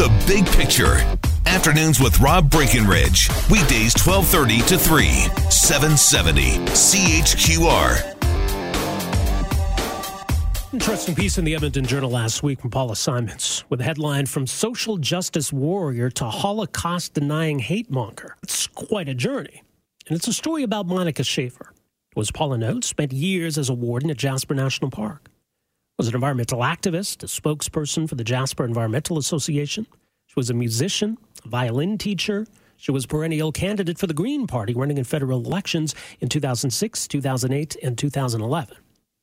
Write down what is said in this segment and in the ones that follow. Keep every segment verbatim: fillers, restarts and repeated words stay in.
The Big Picture. Afternoons with Rob Breckenridge. Weekdays twelve thirty to three. seven seventy C H Q R. Interesting piece in the Edmonton Journal last week from Paula Simons with a headline from social justice warrior to Holocaust-denying hate-monger. It's quite a journey. And it's a story about Monica Schaefer, who, as Paula notes, spent years as a warden at Jasper National Park. Was an environmental activist, a spokesperson for the Jasper Environmental Association. She was a musician, a violin teacher. She was a perennial candidate for the Green Party running in federal elections in two thousand six, two thousand eight, and two thousand eleven.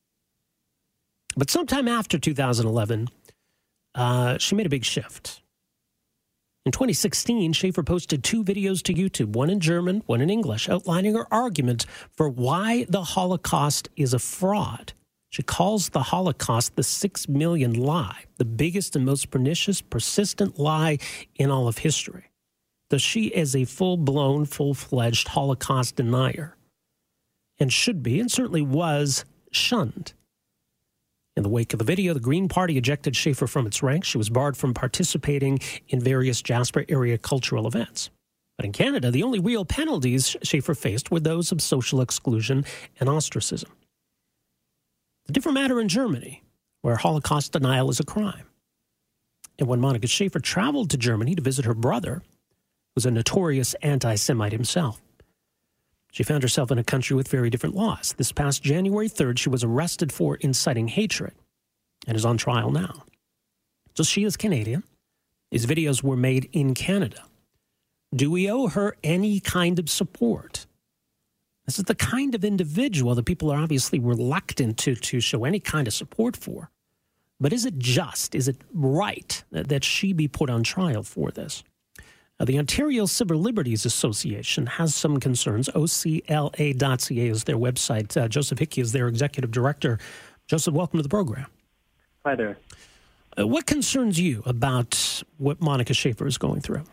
But sometime after two thousand eleven, uh, she made a big shift. In twenty sixteen, Schaefer posted two videos to YouTube, one in German, one in English, outlining her argument for why the Holocaust is a fraud. She calls the Holocaust the six million lie, the biggest and most pernicious, persistent lie in all of history. Thus, she is a full-blown, full-fledged Holocaust denier, and should be, and certainly was, shunned. In the wake of the video, the Green Party ejected Schaefer from its ranks. She was barred from participating in various Jasper area cultural events. But in Canada, the only real penalties Schaefer faced were those of social exclusion and ostracism. It's a different matter in Germany, where Holocaust denial is a crime. And when Monica Schaefer traveled to Germany to visit her brother, who was a notorious anti-Semite himself, she found herself in a country with very different laws. This past January third, she was arrested for inciting hatred and is on trial now. So she is Canadian. These videos were made in Canada. Do we owe her any kind of support? This is the kind of individual that people are obviously reluctant to, to show any kind of support for. But is it just, is it right that, that she be put on trial for this? Now, the Ontario Civil Liberties Association has some concerns. O C L A dot C A is their website. Uh, Joseph Hickey is their executive director. Joseph, welcome to the program. Hi there. Uh, what concerns you about what Monica Schaefer is going through?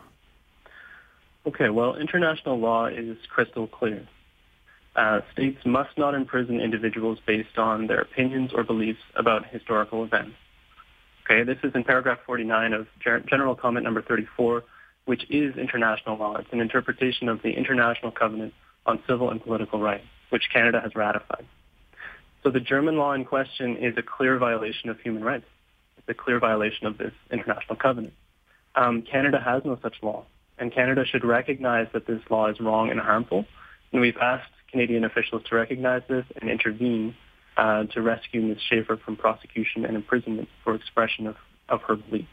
Okay, well, international law is crystal clear. Uh, states must not imprison individuals based on their opinions or beliefs about historical events. Okay, this is in paragraph forty-nine of General Comment number thirty-four, which is international law. It's an interpretation of the International Covenant on Civil and Political Rights, which Canada has ratified. So the German law in question is a clear violation of human rights. It's a clear violation of this international covenant. Um, Canada has no such law, and Canada should recognize that this law is wrong and harmful. And we've asked Canadian officials to recognize this and intervene uh, to rescue Miz Schaefer from prosecution and imprisonment for expression of, of her beliefs.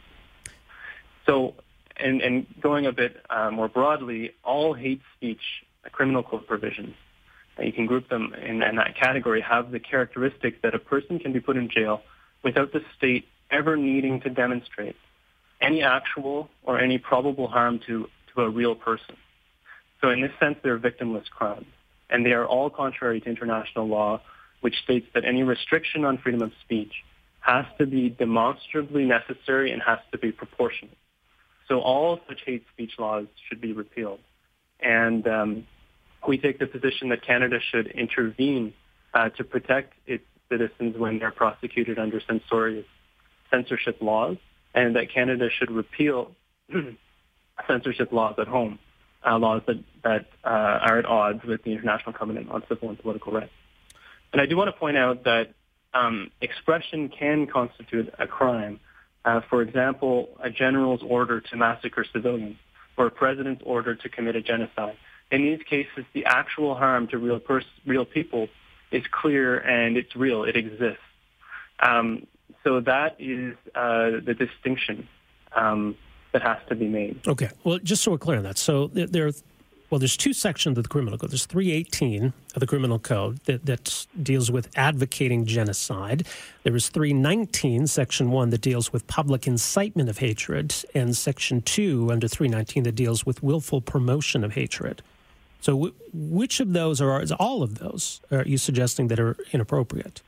So, and, and going a bit uh, more broadly, all hate speech uh, criminal code provisions, uh, you can group them in, in that category, have the characteristic that a person can be put in jail without the state ever needing to demonstrate any actual or any probable harm to, to a real person. So in this sense, they're victimless crimes. And they are all contrary to international law, which states that any restriction on freedom of speech has to be demonstrably necessary and has to be proportionate. So all such hate speech laws should be repealed. And um, we take the position that Canada should intervene uh, to protect its citizens when they're prosecuted under censorious censorship laws, and that Canada should repeal censorship laws at home. Uh, laws that, that uh, are at odds with the International Covenant on Civil and Political Rights. And I do want to point out that um, expression can constitute a crime. Uh, for example, a general's order to massacre civilians or a president's order to commit a genocide. In these cases, the actual harm to real pers- real people is clear and it's real. It exists. Um, so that is uh, the distinction Um, that has to be made. Okay. Well, just so we're clear on that. So there, there well, there's two sections of the criminal code. There's three eighteen of the criminal code that, that deals with advocating genocide. There is three nineteen, section one, that deals with public incitement of hatred, and section two under three nineteen that deals with willful promotion of hatred. So w- which of those, or is all of those, are you suggesting that are inappropriate?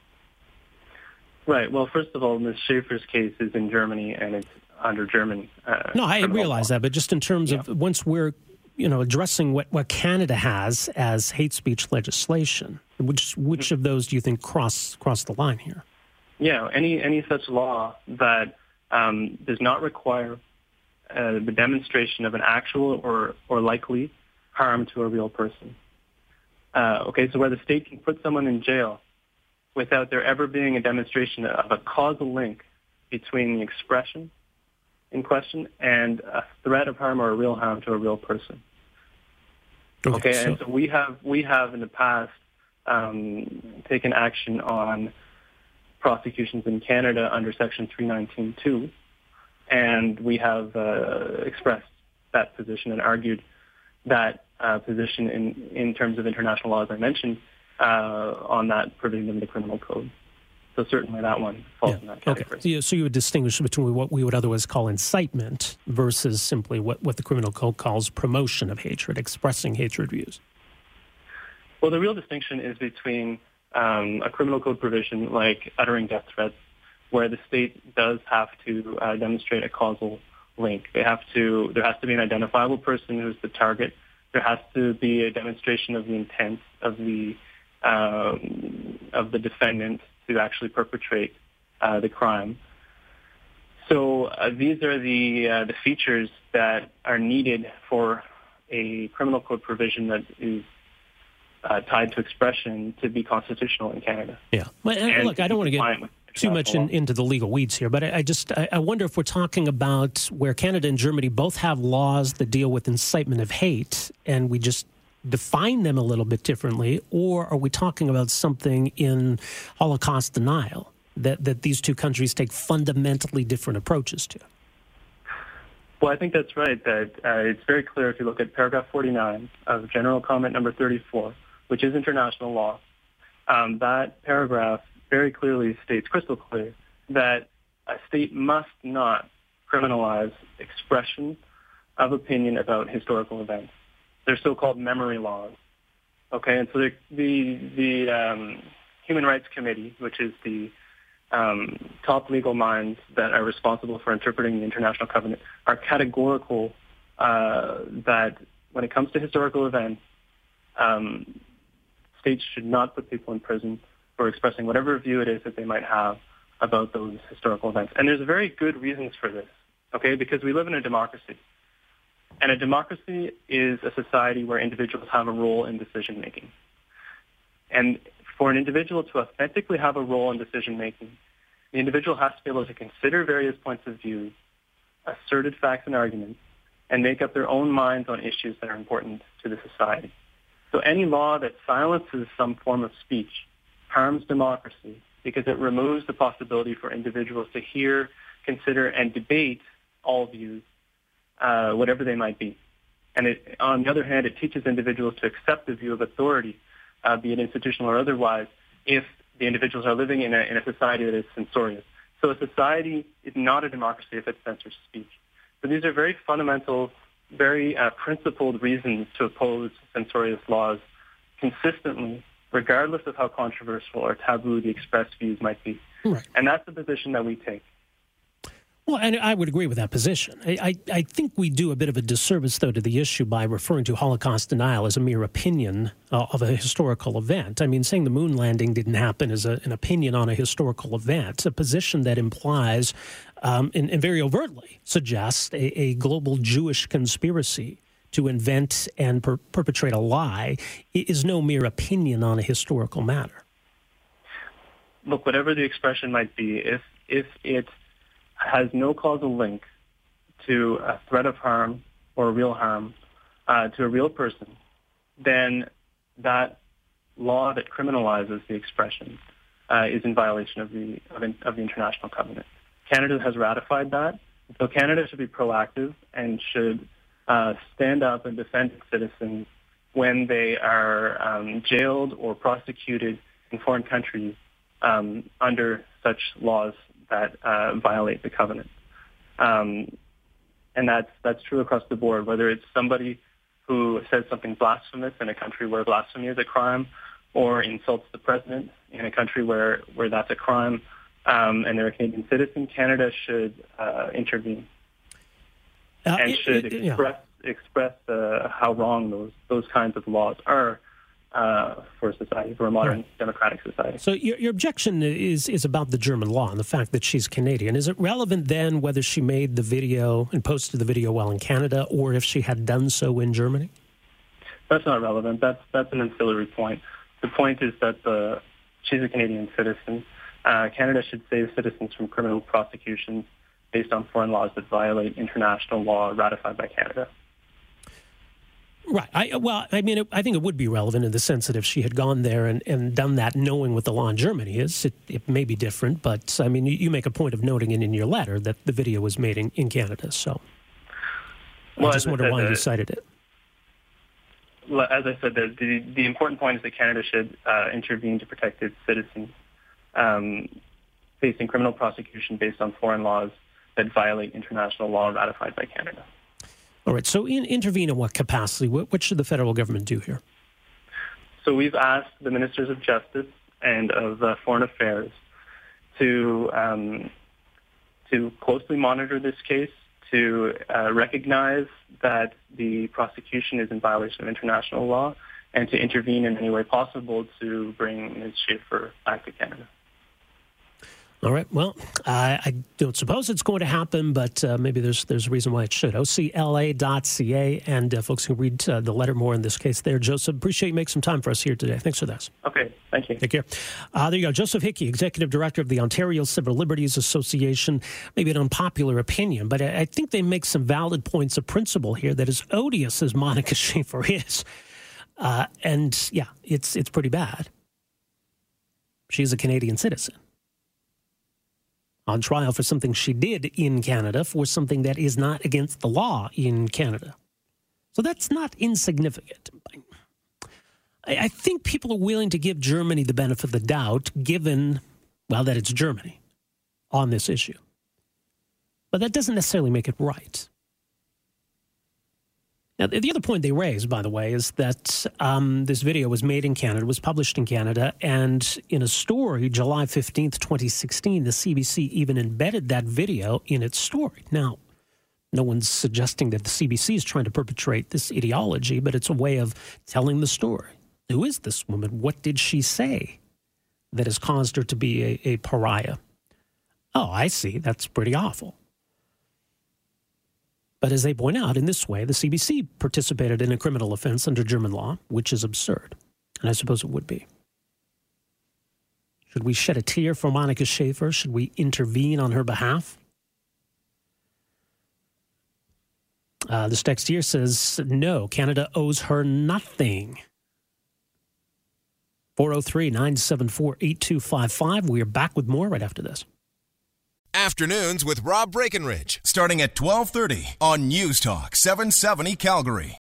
Right. Well, first of all, Miz Schaefer's case is in Germany, and it's under German. Uh, no, I realize law. that, but just in terms yeah. of once we're, you know, addressing what, what Canada has as hate speech legislation, which which mm-hmm. of those do you think cross cross the line here? Yeah, any any such law that um, does not require uh, the demonstration of an actual or, or likely harm to a real person. Uh, okay, so where the state can put someone in jail without there ever being a demonstration of a causal link between the expression in question and a threat of harm or a real harm to a real person. Okay, okay so. and so we have we have in the past um, taken action on prosecutions in Canada under Section three nineteen two, and we have uh, expressed that position and argued that uh, position in, in terms of international law, as I mentioned, uh, on that provision of the criminal code. So certainly that one falls yeah. in that category. Okay. So you would distinguish between what we would otherwise call incitement versus simply what, what the criminal code calls promotion of hatred, expressing hatred views. Well, the real distinction is between um, a criminal code provision like uttering death threats, where the state does have to uh, demonstrate a causal link. They have to. There has to be an identifiable person who's the target. There has to be a demonstration of the intent of the um, of the defendant to actually perpetrate uh, the crime. So uh, these are the uh, the features that are needed for a criminal code provision that is uh, tied to expression to be constitutional in Canada. Yeah. Well, and look, I don't want to get too much in, into the legal weeds here, but I, I just I, I wonder if we're talking about where Canada and Germany both have laws that deal with incitement of hate, and we just define them a little bit differently, or are we talking about something in Holocaust denial that, that these two countries take fundamentally different approaches to? Well, I think that's right. That uh, it's very clear if you look at paragraph forty-nine of General Comment Number thirty-four, which is international law. Um, that paragraph very clearly states, crystal clear, that a state must not criminalize expression of opinion about historical events. They're so-called memory laws. Okay, and so the the, the um, Human Rights Committee, which is the um, top legal minds that are responsible for interpreting the International Covenant, are categorical uh, that when it comes to historical events, um, states should not put people in prison for expressing whatever view it is that they might have about those historical events. And there's very good reasons for this, okay, because we live in a democracy. And a democracy is a society where individuals have a role in decision-making. And for an individual to authentically have a role in decision-making, the individual has to be able to consider various points of view, asserted facts and arguments, and make up their own minds on issues that are important to the society. So any law that silences some form of speech harms democracy because it removes the possibility for individuals to hear, consider, and debate all views, uh, whatever they might be. And it, on the other hand, it teaches individuals to accept the view of authority, uh, be it institutional or otherwise, if the individuals are living in a, in a society that is censorious. So a society is not a democracy if it censors speech. So these are very fundamental, very uh, principled reasons to oppose censorious laws consistently, regardless of how controversial or taboo the expressed views might be. Right. And that's the position that we take. Well, and I would agree with that position. I, I, I think we do a bit of a disservice, though, to the issue by referring to Holocaust denial as a mere opinion uh, of a historical event. I mean, saying the moon landing didn't happen is a, an opinion on a historical event, a position that implies um, and, and very overtly suggests a, a global Jewish conspiracy to invent and per- perpetrate a lie is no mere opinion on a historical matter. Look, whatever the expression might be, if if it has no causal link to a threat of harm or real harm uh, to a real person, then that law that criminalizes the expression uh, is in violation of the of, in, of the International Covenant. Canada has ratified that, so Canada should be proactive and should uh, stand up and defend its citizens when they are um, jailed or prosecuted in foreign countries um, under such laws that uh, violate the covenant. Um, and that's that's true across the board, whether it's somebody who says something blasphemous in a country where blasphemy is a crime or insults the president in a country where, where that's a crime um, and they're a Canadian citizen. Canada should uh, intervene uh, and it, should it, express, yeah. express uh, how wrong those, those kinds of laws are uh, for society, for a modern right. democratic society. So your, your objection is is about the German law and the fact that she's Canadian. Is it relevant then whether she made the video and posted the video while in Canada or if she had done so in Germany? That's not relevant. That's that's an ancillary point. The point is that the she's a Canadian citizen. Uh, Canada should save citizens from criminal prosecutions based on foreign laws that violate international law ratified by Canada. Right. I, well, I mean, it, I think it would be relevant in the sense that if she had gone there and, and done that knowing what the law in Germany is, it, it may be different. But, I mean, you, you make a point of noting it in your letter that the video was made in, in Canada. So well, I just wonder why the, you cited it. Well, as I said, the, the, the important point is that Canada should uh, intervene to protect its citizens um, facing criminal prosecution based on foreign laws that violate international law ratified by Canada. All right. So in, intervene in what capacity? What, what should the federal government do here? So we've asked the ministers of justice and of uh, foreign affairs to um, to closely monitor this case, to uh, recognize that the prosecution is in violation of international law, and to intervene in any way possible to bring Miz Schaefer back to Canada. All right. Well, I, I don't suppose it's going to happen, but uh, maybe there's there's a reason why it should. O C L A dot C A, and uh, folks can read uh, the letter more in this case there. Joseph, appreciate you making some time for us here today. Thanks for this. Okay. Thank you. Take care. Uh, there you go. Joseph Hickey, Executive Director of the Ontario Civil Liberties Association. Maybe an unpopular opinion, but I, I think they make some valid points of principle here that as odious as Monica Schaefer is, uh, and yeah, it's it's pretty bad. She's a Canadian citizen on trial for something she did in Canada, for something that is not against the law in Canada. So that's not insignificant. I, I think people are willing to give Germany the benefit of the doubt, given, well, that it's Germany on this issue. But that doesn't necessarily make it right. Now, the other point they raise, by the way, is that um, this video was made in Canada, was published in Canada, and in a story, July fifteenth, twenty sixteen, the C B C even embedded that video in its story. Now, no one's suggesting that the C B C is trying to perpetrate this ideology, but it's a way of telling the story. Who is this woman? What did she say that has caused her to be a, a pariah? Oh, I see. That's pretty awful. But as they point out, in this way, the C B C participated in a criminal offense under German law, which is absurd. And I suppose it would be. Should we shed a tear for Monica Schaefer? Should we intervene on her behalf? Uh, this text here says, no, Canada owes her nothing. four oh three, nine seven four, eight two five five. We are back with more right after this. Afternoons with Rob Breckenridge, starting at twelve thirty on News Talk seven seventy Calgary.